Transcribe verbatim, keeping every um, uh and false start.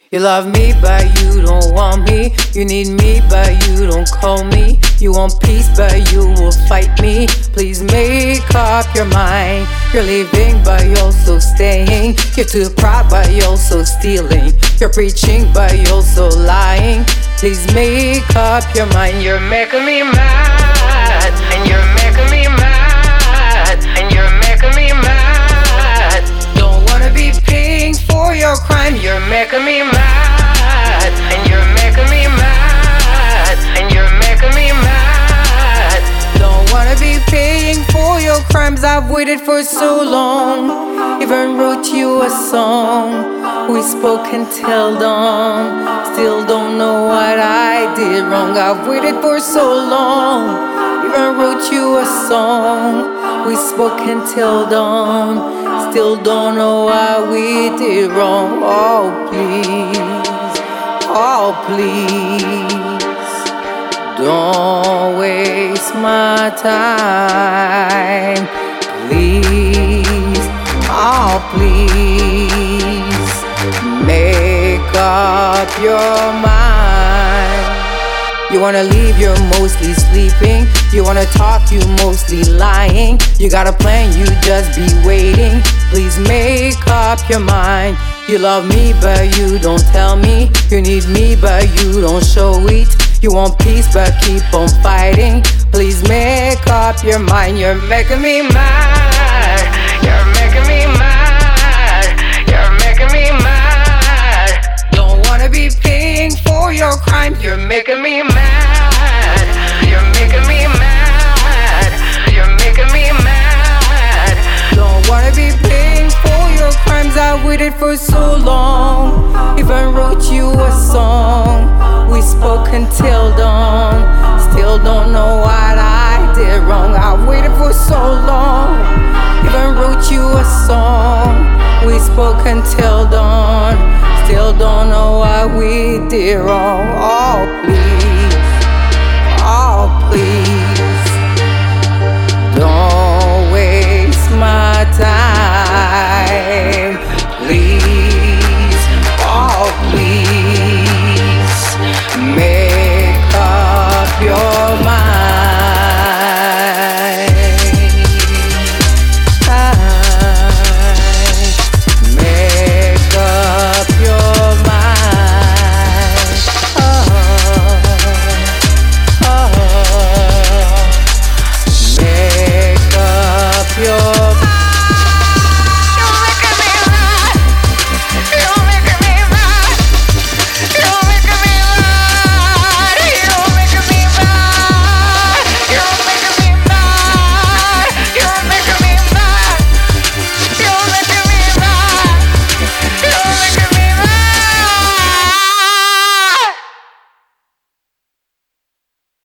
You love me, but you don't want me. You need me, but you don't call me. You want peace, but you will fight me. Please make up your mind. You're leaving, but you're also staying. You're too proud, but you're also stealing. You're preaching, but you're also lying. Please make up your mind. You're making me mad, and you're making me mad, and you're making me mad. Don't wanna be paying for your crime. You're making me mad, and you're making me mad, and you're making me mad. Don't wanna be paying for your crimes. I've waited for so long, even wrote you a song. We spoke until dawn, still don't know what I did wrong. I've waited for so long, even wrote you a song. We spoke until dawn, still don't know what we did wrong. Oh please, oh please, don't waste my time. Please, oh please, make up your mind. You wanna leave, you're mostly sleeping. You wanna talk, you mostly lying. You got a plan, you just be waiting. Please make up your mind. You love me, but you don't tell me. You need me, but you don't show it. You want peace, but keep on fighting. Please make up your mind. You're making me mad. You're making me mad. You're making me mad. Don't wanna be paying for your crimes. You're making me mad. You're making me mad. You're making me mad. Don't wanna be paying for your crimes. I waited for so long, even wrote you a song. We spoke until dawn, still don't know what I did wrong. I waited for so long, even wrote you a song. We spoke until dawn, still don't know what we did wrong. Oh please.